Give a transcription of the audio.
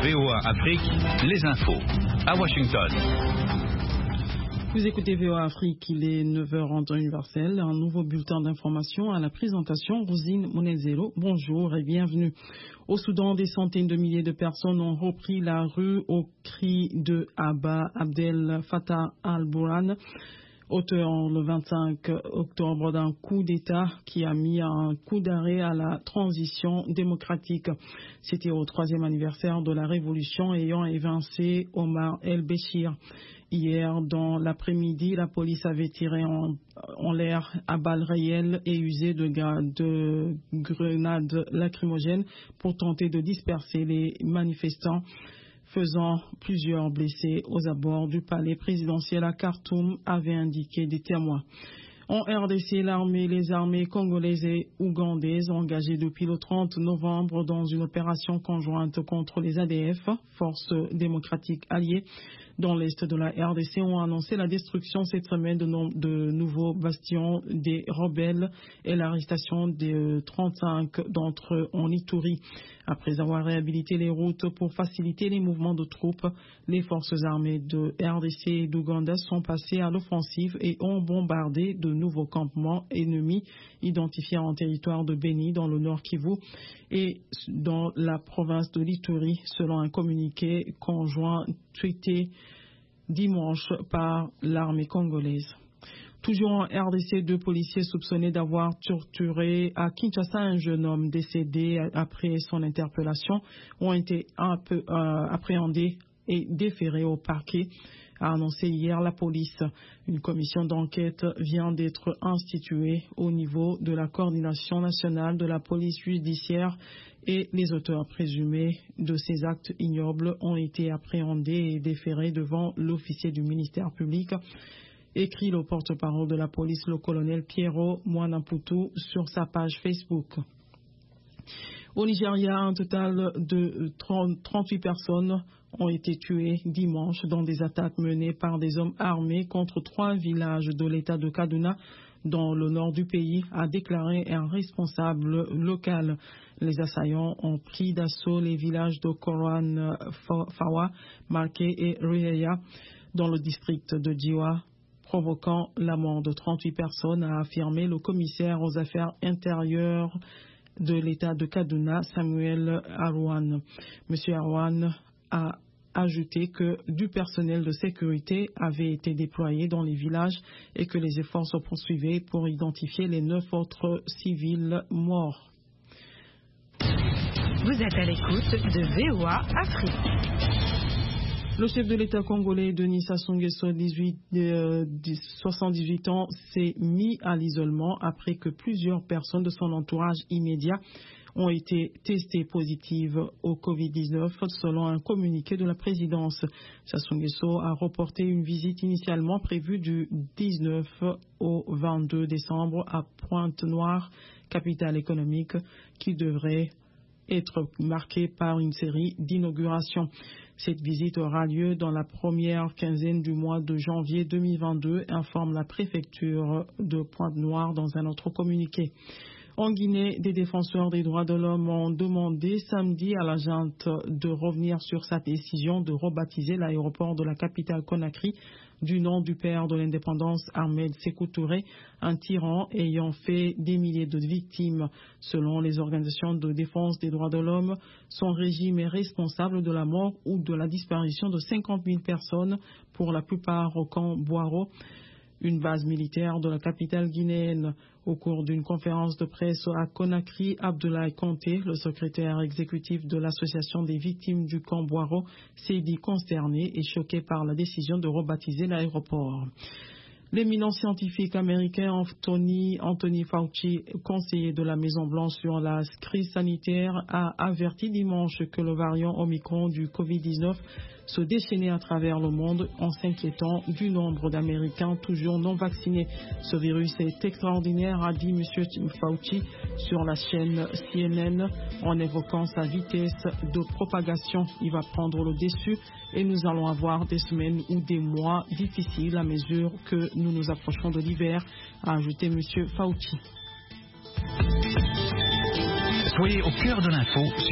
VOA Afrique, les infos. À Washington. Vous écoutez VOA Afrique, il est 9h en temps universel. Un nouveau bulletin d'information à la présentation. Rosine Monelzelo, bonjour et bienvenue. Au Soudan, des centaines de milliers de personnes ont repris la rue au cri de Abba Abdel Fattah al-Burhan, auteur le 25 octobre d'un coup d'État qui a mis un coup d'arrêt à la transition démocratique. C'était au 3e anniversaire de la révolution ayant évincé Omar el-Béchir. Hier, dans l'après-midi, la police avait tiré en l'air à balles réelles et usé de grenades lacrymogènes pour tenter de disperser les manifestants, faisant plusieurs blessés aux abords du palais présidentiel à Khartoum, avaient indiqué des témoins. En RDC, les armées congolaises et ougandaises engagées depuis le 30 novembre dans une opération conjointe contre les ADF, forces démocratiques alliées, dans l'est de la RDC, ont annoncé la destruction cette semaine de nouveaux bastions des rebelles et l'arrestation de 35 d'entre eux en Ituri. Après avoir réhabilité les routes pour faciliter les mouvements de troupes, les forces armées de RDC et d'Ouganda sont passées à l'offensive et ont bombardé de nouveaux campements ennemis identifiés en territoire de Beni dans le Nord Kivu et dans la province de l'Ituri, selon un communiqué conjoint tweeté dimanche par l'armée congolaise. Toujours en RDC, 2 policiers soupçonnés d'avoir torturé à Kinshasa un jeune homme décédé après son interpellation ont été appréhendés et déférés au parquet, a annoncé hier la police. Une commission d'enquête vient d'être instituée au niveau de la coordination nationale de la police judiciaire et les auteurs présumés de ces actes ignobles ont été appréhendés et déférés devant l'officier du ministère public, écrit le porte-parole de la police, le colonel Pierrot Mwanamputu, sur sa page Facebook. Au Nigeria, un total de 38 personnes ont été tuées dimanche dans des attaques menées par des hommes armés contre 3 villages de l'État de Kaduna, dans le nord du pays, a déclaré un responsable local. Les assaillants ont pris d'assaut les villages de Koran Fawa, Marke et Rueya, dans le district de Diwa, provoquant la mort de 38 personnes, a affirmé le commissaire aux affaires intérieures de l'État de Kaduna, Samuel Arwan. Monsieur Arwan a ajouté que du personnel de sécurité avait été déployé dans les villages et que les efforts se poursuivaient pour identifier les 9 autres civils morts. Vous êtes à l'écoute de VOA Afrique. Le chef de l'État congolais, Denis Sassou Nguesso, 78 ans, s'est mis à l'isolement après que plusieurs personnes de son entourage immédiat ont été testées positives au Covid-19, selon un communiqué de la présidence. Sassou Nguesso a reporté une visite initialement prévue du 19 au 22 décembre à Pointe-Noire, capitale économique, qui devrait être marquée par une série d'inaugurations. Cette visite aura lieu dans la première quinzaine du mois de janvier 2022, informe la préfecture de Pointe-Noire dans un autre communiqué. En Guinée, des défenseurs des droits de l'homme ont demandé samedi à la junte de revenir sur sa décision de rebaptiser l'aéroport de la capitale Conakry du nom du père de l'indépendance, Ahmed Sékou Touré, un tyran ayant fait des milliers de victimes. Selon les organisations de défense des droits de l'homme, son régime est responsable de la mort ou de la disparition de 50 000 personnes, pour la plupart au camp Boiro, une base militaire de la capitale guinéenne. Au cours d'une conférence de presse à Conakry, Abdoulaye Conté, le secrétaire exécutif de l'association des victimes du camp Boiro, s'est dit consterné et choqué par la décision de rebaptiser l'aéroport. L'éminent scientifique américain Anthony Fauci, conseiller de la Maison-Blanche sur la crise sanitaire, a averti dimanche que le variant Omicron du Covid-19 se déchaînait à travers le monde, en s'inquiétant du nombre d'Américains toujours non vaccinés. Ce virus est extraordinaire, a dit M. Fauci sur la chaîne CNN, en évoquant sa vitesse de propagation. Il va prendre le dessus et nous allons avoir des semaines ou des mois difficiles à mesure que nous nous approchons de l'hiver, a ajouté M. Fauci. Soyez au cœur de l'info